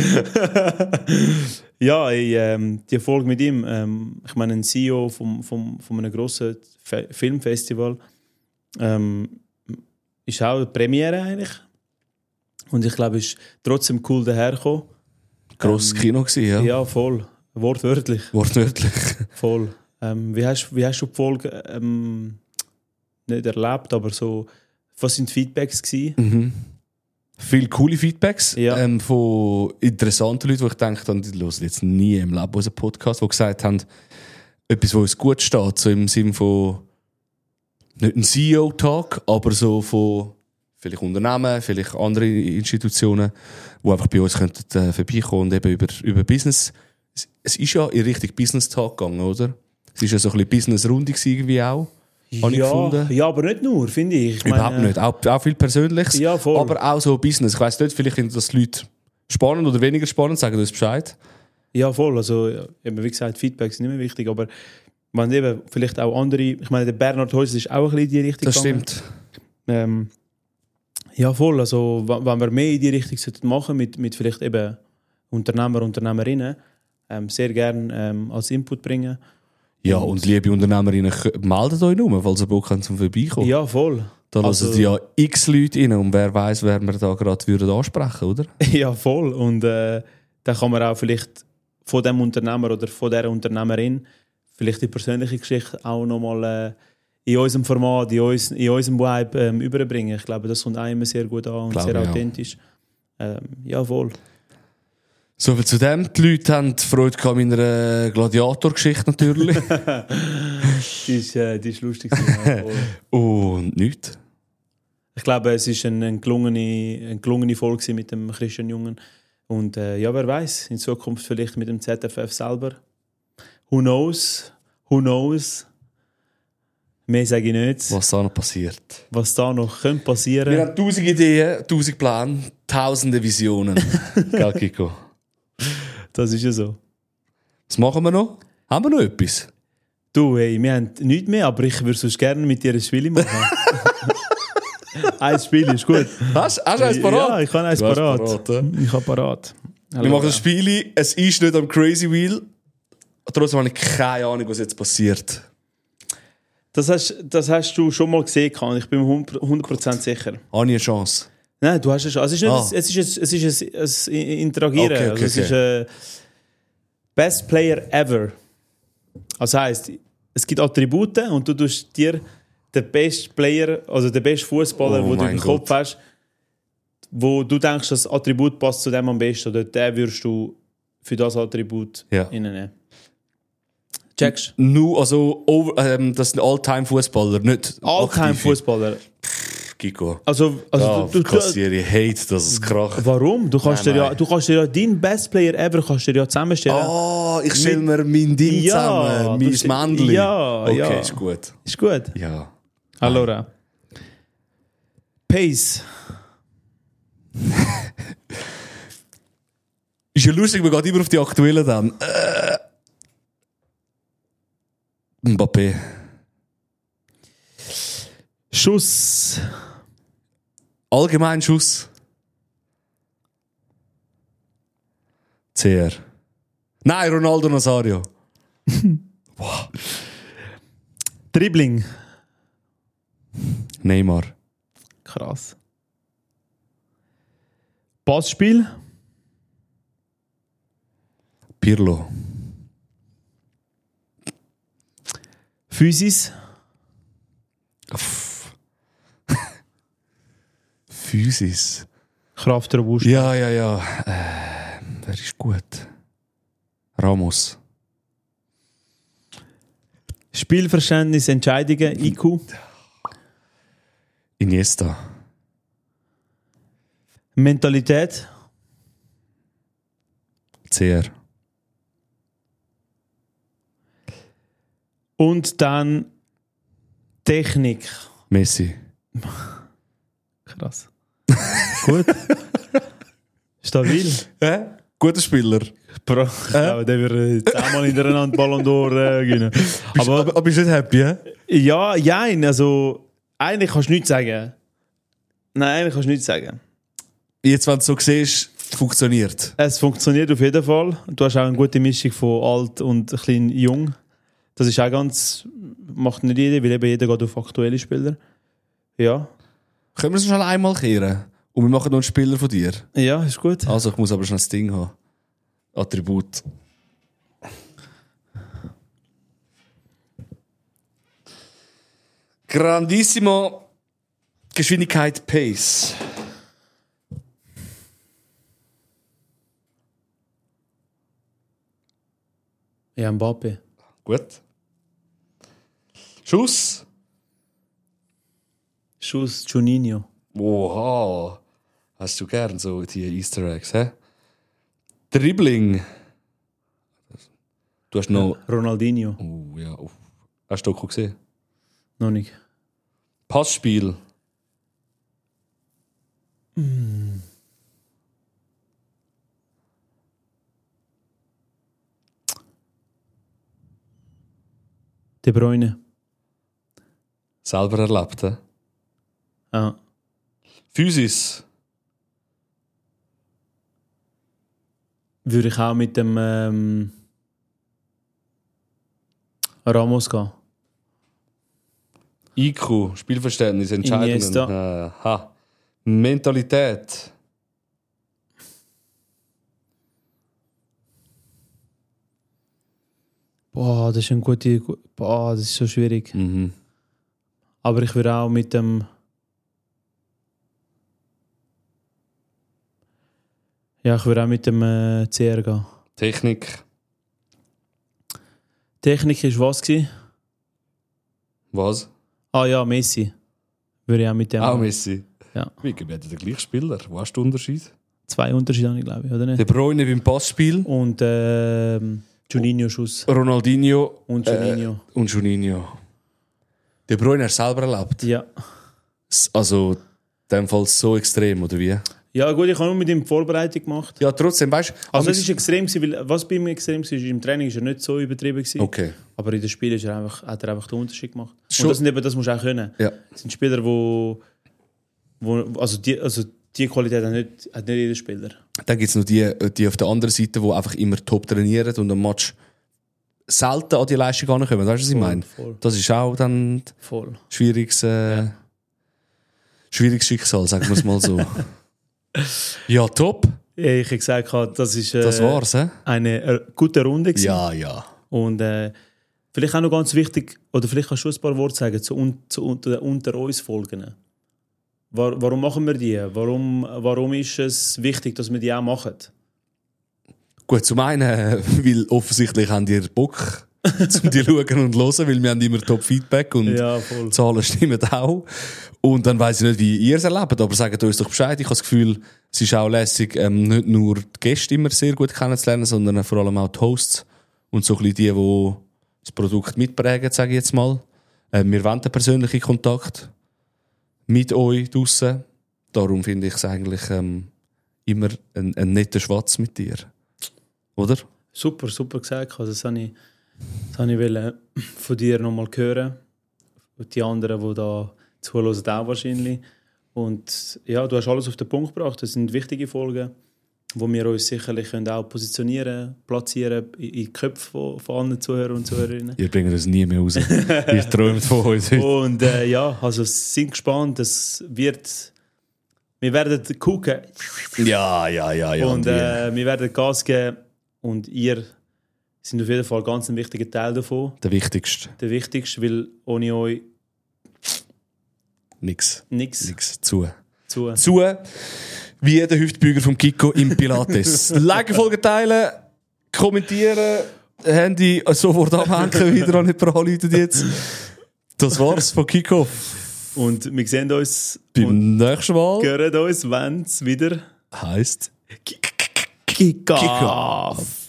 Ja, ey, ähm, die Folge mit ihm, ähm, ich meine, ein C E O vom, vom, von einem grossen Fe- Filmfestival, ähm, ist auch eine Premiere eigentlich. Und ich glaube, es ist trotzdem cool dahergekommen. Grosses Kino gewesen, ja. Ja, voll. Wortwörtlich. Wortwörtlich. Voll. Ähm, wie, hast, wie hast du die Folge ähm, nicht erlebt, aber so, was sind die Feedbacks gewesen? Mhm. Viele coole Feedbacks Ja. ähm, von interessanten Leuten, wo ich denke, die hören jetzt nie im Leben unseren Podcast, die gesagt haben, etwas, was uns gut steht, so im Sinne von nicht ein C E O-Tag, aber so von vielleicht Unternehmen, vielleicht andere Institutionen, die einfach bei uns könnten, äh, vorbeikommen und eben über, über Business. Es, es ist ja in Richtung Business-Tag gegangen, oder? Es ist ja so ein bisschen Business-Runde gewesen irgendwie auch. Habe ich Ja, gefunden. ja, aber nicht nur, finde ich. ich Überhaupt meine, nicht. Auch, auch viel Persönliches, Ja, voll. aber auch so Business. Ich weiss nicht, vielleicht finden das die Leute spannend oder weniger spannend, sagen uns Bescheid. Ja, voll. Also, ja, eben, wie gesagt, Feedback sind nicht mehr wichtig, aber wenn eben vielleicht auch andere, ich meine, der Bernhard Häuser ist auch ein bisschen in die Richtung Das gegangen. stimmt. Ähm, ja, voll. Also, w- wenn wir mehr in die Richtung sollten machen mit, mit vielleicht eben Unternehmer, Unternehmerinnen, ähm, sehr gerne ähm, als Input bringen. Ja, und liebe Unternehmerinnen, k- meldet euch nur, falls ihr Bock habt zum Vorbeikommen. Ja, voll. Da also- lassen ja x Leute rein und wer weiss, wer wir da gerade würden ansprechen, oder? Ja, voll. Und äh, dann kann man auch vielleicht von dem Unternehmer oder von der Unternehmerin vielleicht die persönliche Geschichte auch nochmal äh, in unserem Format, in, uns, in unserem Vibe ähm, überbringen. Ich glaube, das kommt auch immer sehr gut an und Glaube sehr ich auch. authentisch. Ähm, ja, voll. Soviel zu dem. Die Leute haben Freude gehabt an meiner Gladiator-Geschichte natürlich. Die ist, äh, die ist lustig. Und nichts. Ich glaube, es war eine, eine gelungene, eine gelungene Folge mit dem Christian Jungen. Und äh, ja, wer weiß, in Zukunft vielleicht mit dem Z F F selber. Who knows? Who knows? Mehr sage ich nicht. Was da noch passiert. Was da noch könnte passieren. Wir haben tausend Ideen, tausend Pläne, tausende Visionen. Gell, Kiko? Das ist ja so. Was machen wir noch? Haben wir noch etwas? Du, hey, wir haben nichts mehr, aber ich würde sonst gerne mit dir ein Spiel machen. Ein Spiel ist gut. Hast, hast du eins parat? Ja, ich habe eins Du hast parat. parat, ja. Ich habe parat. Wir machen das Spiel, es ist nicht am Crazy Wheel. Trotzdem habe ich keine Ahnung, was jetzt passiert. Das hast, das hast du schon mal gesehen, und ich bin mir hundert Prozent sicher. Habe ich eine Chance? Nein, du hast es schon. Also es ist, nicht, Ah. es ist, ein, es ist ein, ein Interagieren. Okay, okay, also es okay. ist äh, Best Player ever. Also heisst, es gibt Attribute und du tust dir den besten Player, also den besten Fußballer, Oh den du mein im Kopf Gott. hast, wo du denkst, das Attribut passt zu dem am besten, oder den würdest du für das Attribut Ja. reinnehmen. Checkst? Nur, also, over, ähm, das sind All-Time-Fußballer, nicht Alltime aktive. Fußballer. Kiko. Also, also Da du, du, kassiere ich Hate, dass es kracht. warum? Du kannst, Nein, dir ja, nein. du kannst dir ja deinen Best Player ever kannst dir ja zusammenstellen. Ah, ich stelle mir mein Ding Ja, zusammen, du mein ste- Männchen. Ja, okay, ja. ist gut. Ist gut. Ja. Allora. Pace. Ist ja lustig, man geht immer auf die aktuellen dann. Äh. Mbappé. Schuss. Allgemein Schuss. C R. Nein, Ronaldo Nazario. Dribbling. Neymar. Krass. Passspiel. Pirlo. Physis. Physis. Kraft robust. Ja, ja, ja. Äh, wer ist gut? Ramos. Spielverständnis, Entscheidungen, I Q. Iniesta. Mentalität. C R. Und dann Technik. Messi. Krass. Gut. Stabil. Hä? Guter Spieler. Bro, ich glaube, der wird zehnmal hintereinander Ballon d'Or äh, gewinnen. Aber, aber, aber bist du nicht happy, hä? Ja, jein, also eigentlich kannst du nichts sagen. Nein, eigentlich kannst du nichts sagen. Jetzt, wenn du so siehst, funktioniert. Es funktioniert auf jeden Fall. Du hast auch eine gute Mischung von alt und ein bisschen jung. Das ist auch ganz, macht nicht jeder, weil eben jeder geht auf aktuelle Spieler. Ja, Können wir es schnell einmal kehren? Und wir machen noch einen Spieler von dir. ja, ist gut. Also, ich muss aber schnell das Ding haben. Attribut. Grandissimo. Geschwindigkeit, Pace. Ja, Mbappé. Gut. Schuss. Schuss, Juninho. Oha. Hast du gern so die Easter Eggs, hä? Dribbling. Du hast noch... Ronaldinho. Oh, ja. Oh. Hast du Doku gesehen? Noch nicht. Passspiel. De Bruyne. Selber erlebt, hä? Ja. Physis. Würde ich auch mit dem ähm, Ramos gehen. I Q, Spielverständnis, Entscheidungen. Iniesta. Äh, ha. Mentalität. Boah, das ist ein guter. Boah, das ist so schwierig. Mhm. Aber ich würde auch mit dem. Ja, ich würde auch mit dem äh, C R gehen. Technik. Technik ist was gewesen? Was? Ah ja, Messi. Würde ich auch mit dem... Auch Messi? Ja. Wie gebeten der gleiche Spieler? Wo hast du den Unterschied? Zwei Unterschiede habe ich, glaube ich, oder nicht? De Bruyne beim Passspiel. Und ähm, Juninho-Schuss. Ronaldinho. Und Juninho. Äh, und Juninho. De Bruyne hast du selber erlebt? Ja. Also, in dem Fall so extrem, oder wie? Ja gut, ich habe nur mit ihm die Vorbereitung gemacht. Ja, trotzdem, weißt du... Also es ist extrem gewesen, weil was bei ihm extrem war, im Training ist er nicht so übertrieben gewesen. Okay. Aber in den Spielen ist er einfach, hat er einfach den Unterschied gemacht. Schon. Und das, sind eben, das musst du auch können. Ja. Das sind Spieler, wo, wo also die, also die Qualität hat nicht, hat nicht jeder Spieler. Dann gibt es noch die, die auf der anderen Seite, die einfach immer top trainieren und am Match selten an die Leistung ankommen. Weißt du, was ich Voll, meine? voll. Das ist auch dann Voll. schwieriges, äh, schwieriges Schicksal, sagen wir es mal so. Ja, top. Ich habe gesagt, das ist äh, Das war's, hä? eine äh, gute Runde gewesen. Ja, ja. Und äh, vielleicht auch noch ganz wichtig, oder vielleicht kannst du ein paar Worte sagen zu, un, zu unter, unter uns Folgen. War, warum machen wir die? Warum, warum ist es wichtig, dass wir die auch machen? Gut, zum einen, äh, weil offensichtlich haben die Bock, um die schauen und hören, weil wir haben immer Top-Feedback und Ja, voll. die Zahlen stimmen auch. Und dann weiss ich nicht, wie ihr es erlebt, aber sagt uns doch Bescheid. Ich habe das Gefühl, es ist auch lässig, ähm, nicht nur die Gäste immer sehr gut kennenzulernen, sondern vor allem auch die Hosts und so ein bisschen die, die das Produkt mitprägen, sage ich jetzt mal. Ähm, wir wollen den persönlichen Kontakt mit euch draussen. Darum finde ich es eigentlich ähm, immer ein, ein netter Schwatz mit dir. Oder? Super, super gesagt. Also das habe ich, das habe ich wollte von dir nochmal hören. Und die anderen, die da zuhören, auch wahrscheinlich. Und ja, du hast alles auf den Punkt gebracht. Das sind wichtige Folgen, wo wir uns sicherlich können auch positionieren, platzieren in die Köpfe von, von allen Zuhörern und Zuhörerinnen. Ihr bringt das nie mehr raus. Ihr träumt von uns. Und äh, ja, also sind gespannt. Es wird, wir werden gucken Ja, ja, ja, ja. und wie? äh, wir werden Gas geben. Und ihr sind auf jeden Fall ganz ein wichtiger Teil davon. Der wichtigste. Der wichtigste, weil ohne euch Nix. nichts Nix. Zu. zu. Zu. Wie der Hüftbeuger vom Kiko im Pilates. Like, Folge teilen, kommentieren, Handy sofort abhängen, wieder an jemanden anrufen jetzt. Das war's von Kiko. Und wir sehen uns Beim und nächsten Mal hören uns, wenn es wieder heisst Kick-Off.